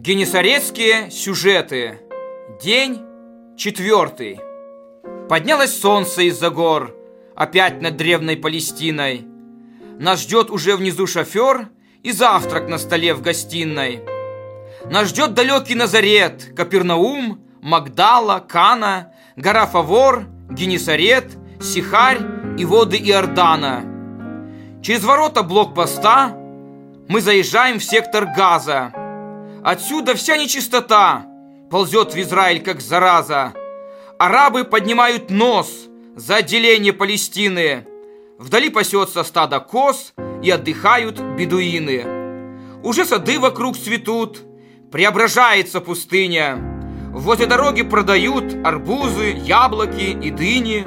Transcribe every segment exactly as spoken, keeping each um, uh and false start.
Генесарецкие сюжеты. День четвертый. Поднялось солнце из-за гор, опять над древней Палестиной. Нас ждет уже внизу шофер и завтрак на столе в гостиной. Нас ждет далекий Назарет, Капернаум, Магдала, Кана, гора Фавор, Генесарет, Сихарь и воды Иордана. Через ворота блокпоста мы заезжаем в сектор Газа. Отсюда вся нечистота ползет в Израиль, как зараза. Арабы поднимают нос за отделение Палестины. Вдали пасется стадо коз и отдыхают бедуины. Уже сады вокруг цветут, преображается пустыня. Возле дороги продают арбузы, яблоки и дыни.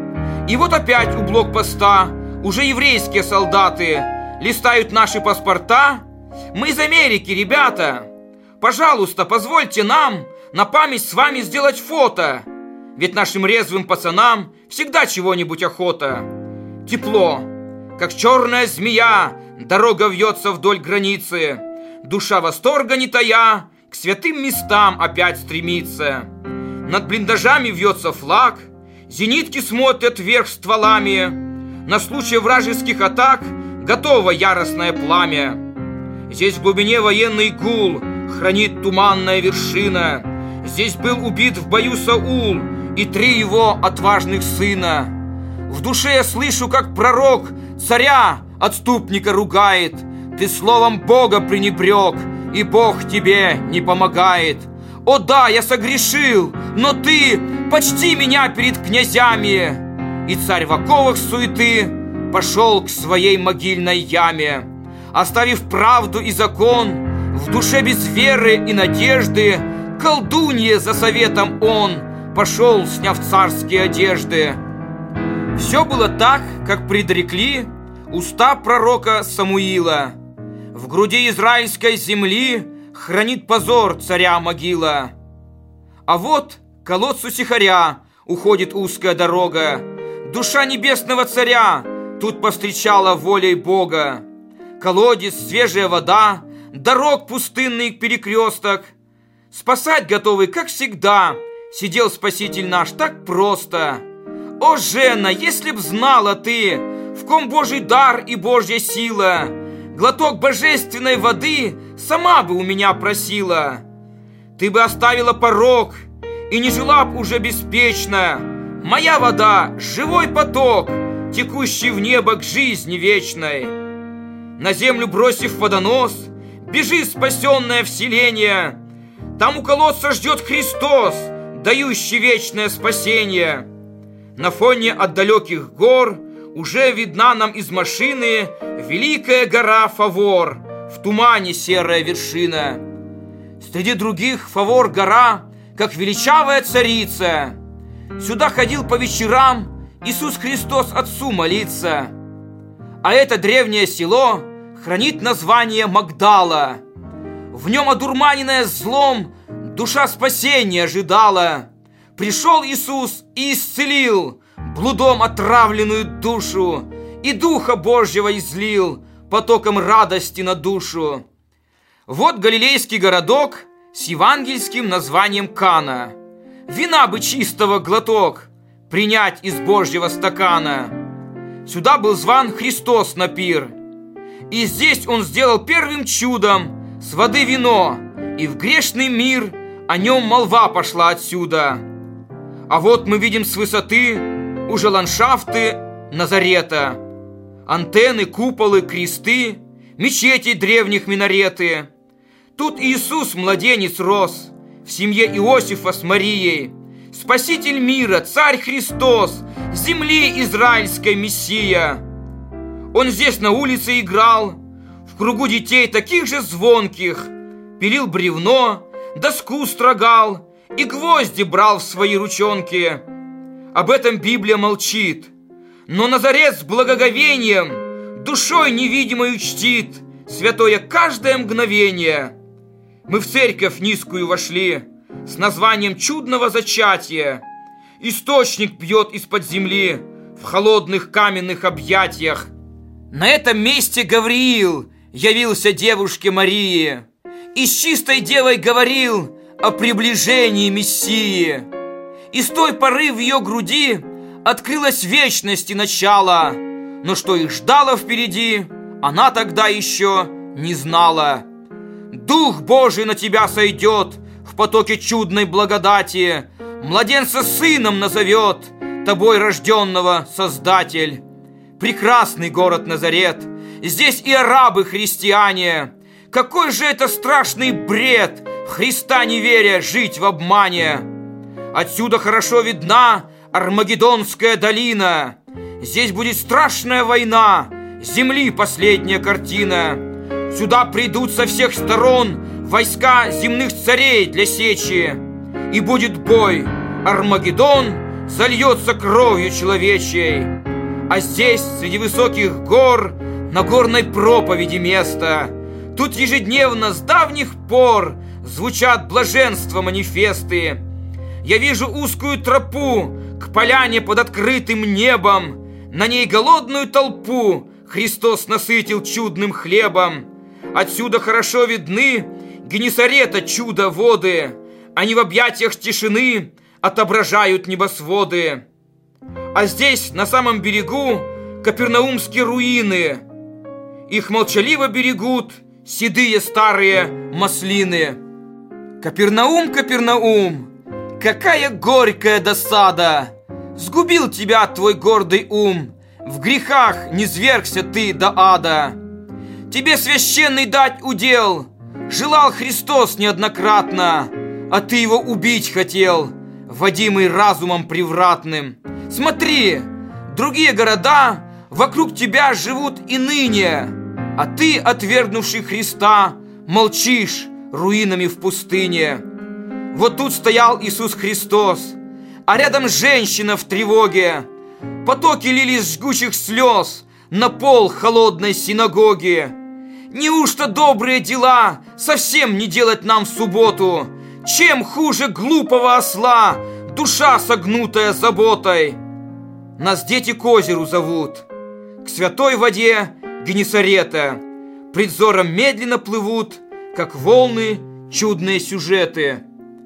И вот опять у блокпоста уже еврейские солдаты листают наши паспорта. Мы из Америки, ребята. Пожалуйста, позвольте нам на память с вами сделать фото. Ведь нашим резвым пацанам всегда чего-нибудь охота. Тепло, как черная змея, дорога вьется вдоль границы. Душа восторга не тая, к святым местам опять стремится. Над блиндажами вьется флаг, зенитки смотрят вверх стволами. На случай вражеских атак готово яростное пламя. Здесь в глубине военный гул хранит туманная вершина. Здесь был убит в бою Саул и три его отважных сына. В душе я слышу, как пророк царя, отступника, ругает. Ты словом Бога пренебрег, и Бог тебе не помогает. О да, я согрешил, но ты почти меня перед князями. И царь в оковах суеты пошел к своей могильной яме. Оставив правду и закон, в душе без веры и надежды, колдунье за советом он пошел, сняв царские одежды. Все было так, как предрекли уста пророка Самуила. В груди израильской земли хранит позор царя могила. А вот к колодцу Сихаря уходит узкая дорога. Душа небесного царя тут повстречала волей Бога. Колодец, свежая вода, дорог пустынный перекресток. Спасать готовый, как всегда, сидел Спаситель наш так просто. О, жена, если б знала ты, в ком Божий дар и Божья сила, глоток божественной воды сама бы у меня просила. Ты бы оставила порог и не жила б уже беспечно. Моя вода — живой поток, текущий в небо к жизни вечной. На землю бросив водонос, бежи, спасенное вселение. Там у колодца ждет Христос, дающий вечное спасение. На фоне от далеких гор уже видна нам из машины великая гора Фавор, в тумане серая вершина. Среди других Фавор гора, как величавая царица. Сюда ходил по вечерам Иисус Христос Отцу молиться. А это древнее село хранит название Магдала. В нем, одурманенная злом, душа спасения ожидала. Пришел Иисус и исцелил блудом отравленную душу, и Духа Божьего излил потоком радости на душу. Вот галилейский городок с евангельским названием Кана. Вина бы чистого глоток принять из Божьего стакана. Сюда был зван Христос на пир, и здесь он сделал первым чудом с воды вино, и в грешный мир о нем молва пошла отсюда. А вот мы видим с высоты уже ландшафты Назарета. Антенны, куполы, кресты, мечети древних минареты. Тут Иисус, младенец, рос в семье Иосифа с Марией. Спаситель мира, Царь Христос, земли израильской Мессия. Он здесь на улице играл, в кругу детей таких же звонких, пилил бревно, доску строгал и гвозди брал в свои ручонки. Об этом Библия молчит, но Назарет с благоговением душой невидимой чтит святое каждое мгновение. Мы в церковь низкую вошли с названием чудного зачатия. Источник пьет из-под земли в холодных каменных объятиях. На этом месте Гавриил явился девушке Марии И с чистой девой говорил о приближении Мессии. И с той поры в ее груди открылась вечности начало, но что их ждало впереди, она тогда еще не знала. Дух Божий на тебя сойдет в потоке чудной благодати, младенца сыном назовет тобой рожденного Создатель. Прекрасный город Назарет, здесь и арабы христиане. Какой же это страшный бред, в Христа не веря жить в обмане. Отсюда хорошо видна Армагеддонская долина. Здесь будет страшная война, земли последняя картина. Сюда придут со всех сторон войска земных царей для сечи. И будет бой, Армагеддон зальется кровью человечей. А здесь, среди высоких гор, на горной проповеди место. Тут ежедневно с давних пор звучат блаженства манифесты. Я вижу узкую тропу к поляне под открытым небом. На ней голодную толпу Христос насытил чудным хлебом. Отсюда хорошо видны Генесарета чудо воды. Они в объятиях тишины отображают небосводы. А здесь, на самом берегу, капернаумские руины. Их молчаливо берегут седые старые маслины. Капернаум, Капернаум, какая горькая досада! Сгубил тебя твой гордый ум, в грехах низвергся ты до ада. Тебе священный дать удел желал Христос неоднократно, а ты его убить хотел, водимый разумом превратным. Смотри, другие города вокруг тебя живут и ныне, а ты, отвергнувший Христа, молчишь руинами в пустыне. Вот тут стоял Иисус Христос, а рядом женщина в тревоге. Потоки лились жгучих слез на пол холодной синагоги. Неужто добрые дела совсем не делать нам в субботу? Чем хуже глупого осла душа, согнутая заботой? Нас дети к озеру зовут, к святой воде Генесарета. Пред взором медленно плывут, как волны, чудные сюжеты.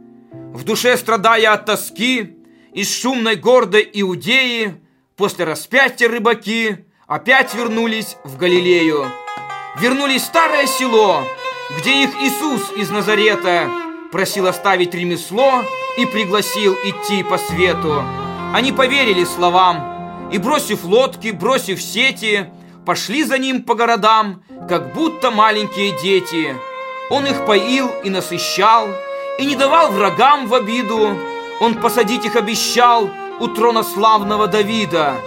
В душе страдая от тоски, из шумной гордой Иудеи после распятия рыбаки опять вернулись в Галилею. Вернулись в старое село, где их Иисус из Назарета просил оставить ремесло и пригласил идти по свету. Они поверили словам и, бросив лодки, бросив сети, пошли за ним по городам, как будто маленькие дети. Он их поил и насыщал, и не давал врагам в обиду. Он посадить их обещал у трона славного Давида.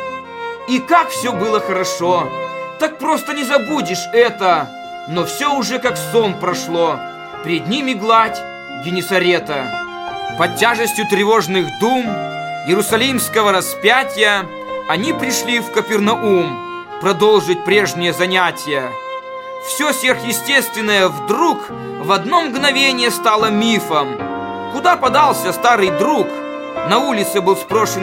И как все было хорошо! Так просто не забудешь это. Но все уже как сон прошло. Пред ними гладь Генесарета. Под тяжестью тревожных дум Иерусалимского распятия они пришли в Капернаум продолжить прежние занятия. Все сверхъестественное вдруг в одно мгновение стало мифом. Куда подался старый друг? На улице был спрошен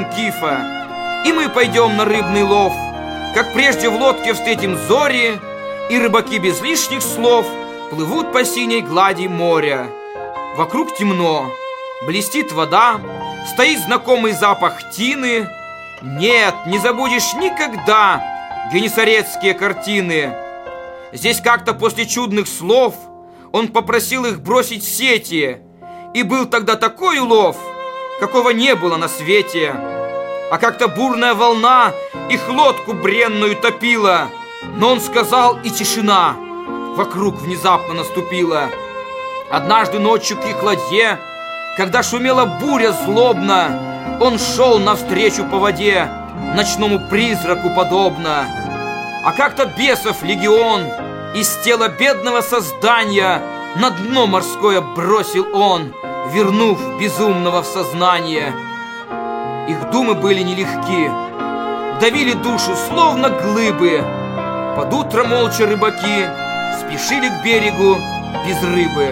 Кифа. И мы пойдем на рыбный лов. Как прежде в лодке встретим зори, и рыбаки без лишних слов плывут по синей глади моря. Вокруг темно, блестит вода, стоит знакомый запах тины. Нет, не забудешь никогда генесаретские картины. Здесь как-то после чудных слов он попросил их бросить сети, и был тогда такой улов, какого не было на свете. А как-то бурная волна их лодку бренную топила, но он сказал, и тишина вокруг внезапно наступила. Однажды ночью к их ладье, когда шумела буря злобно, он шел навстречу по воде, ночному призраку подобно. А как-то бесов легион из тела бедного создания на дно морское бросил он, вернув безумного в сознание. Их думы были нелегки, давили душу словно глыбы. Под утро молча рыбаки спешили к берегу без рыбы.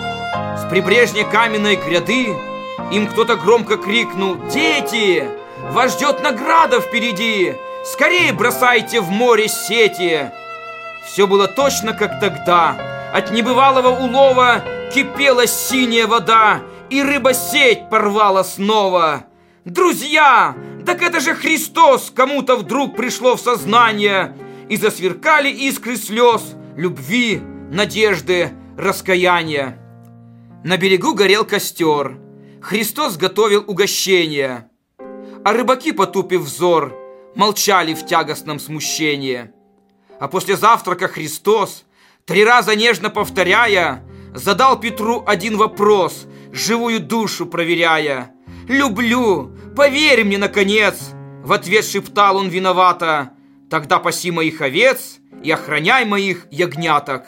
С прибрежной каменной гряды им кто-то громко крикнул: «Дети, вас ждет награда впереди! Скорее бросайте в море сети!» Все было точно как тогда. От небывалого улова кипела синяя вода, и рыба-сеть порвала снова. Друзья, так это же Христос кому-то вдруг пришло в сознание, и засверкали искры слез, любви, надежды, раскаяния. На берегу горел костер, Христос готовил угощение, а рыбаки, потупив взор, молчали в тягостном смущении. А после завтрака Христос, три раза нежно повторяя, задал Петру один вопрос, живую душу проверяя. «Люблю, поверь мне, наконец!» В ответ шептал он виновато: «Тогда паси моих овец и охраняй моих ягняток».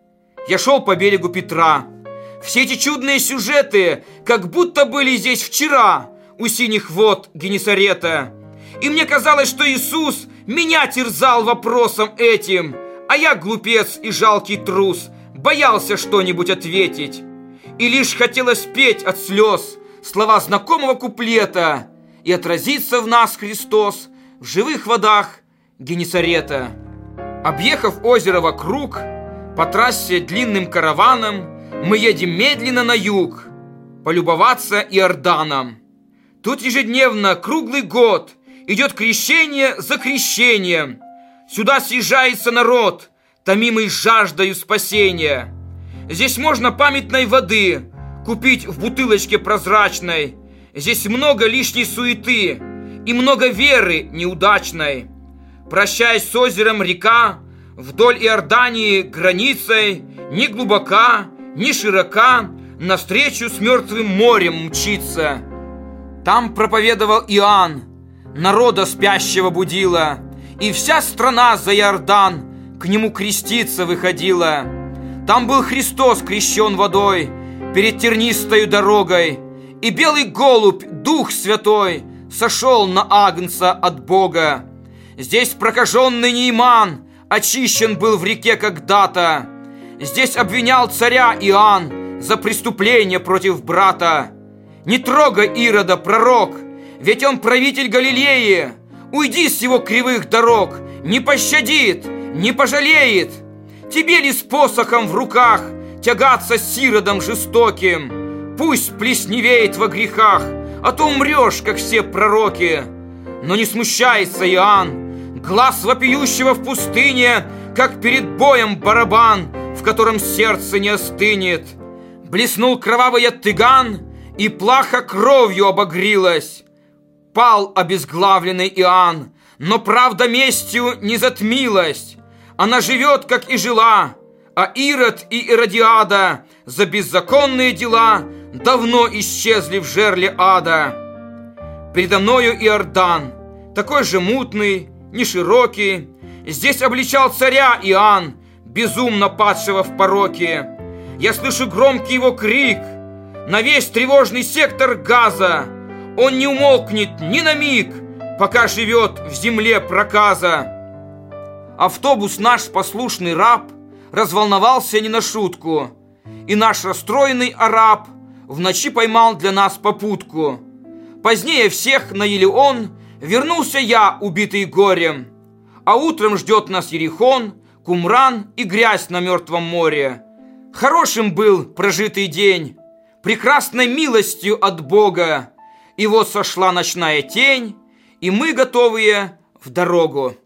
Я шел по берегу Петра. Все эти чудные сюжеты как будто были здесь вчера, у синих вод Генесарета. И мне казалось, что Иисус меня терзал вопросом этим, а я, глупец и жалкий трус, боялся что-нибудь ответить. И лишь хотелось петь от слез слова знакомого куплета и отразиться в нас Христос в живых водах Генесарета. Объехав озеро вокруг, по трассе длинным караваном мы едем медленно на юг, полюбоваться Иорданом. Тут ежедневно, круглый год, идет крещение за крещением. Сюда съезжается народ, томимый жаждою спасения. Здесь можно памятной воды купить в бутылочке прозрачной. Здесь много лишней суеты и много веры неудачной. Прощаясь с озером река, вдоль Иордании границей ни глубока, ни широка, навстречу с мертвым морем мчится. Там проповедовал Иоанн, народа спящего будила, и вся страна за Иордан к нему креститься выходила. Там был Христос крещен водой перед тернистою дорогой, и белый голубь, Дух Святой, сошел на агнца от Бога. Здесь прокаженный Нейман очищен был в реке когда-то. Здесь обвинял царя Иоанн за преступление против брата. Не трогай Ирода, пророк, ведь он правитель Галилеи. Уйди с его кривых дорог, не пощадит, не пожалеет. Тебе ли с посохом в руках тягаться с Иродом жестоким? Пусть плесневеет во грехах, а то умрешь, как все пророки. Но не смущайся, Иоанн, глаз вопиющего в пустыне, как перед боем барабан, в котором сердце не остынет. Блеснул кровавый оттыган, и плаха кровью обогрилась. Пал обезглавленный Иоанн, но правда местью не затмилась. Она живет, как и жила, а Ирод и Иродиада за беззаконные дела давно исчезли в жерле ада. Передо мною Иордан, такой же мутный, не широкий. Здесь обличал царя Иоанн, безумно падшего в пороке. Я слышу громкий его крик на весь тревожный сектор Газа. Он не умолкнет ни на миг, пока живет в земле проказа. Автобус наш послушный раб разволновался не на шутку, и наш расстроенный араб в ночи поймал для нас попутку. Позднее всех на Елеон вернулся я, убитый горем, а утром ждет нас Ерихон, Кумран и грязь на Мертвом море. Хорошим был прожитый день, прекрасной милостью от Бога, и вот сошла ночная тень, и мы готовые в дорогу.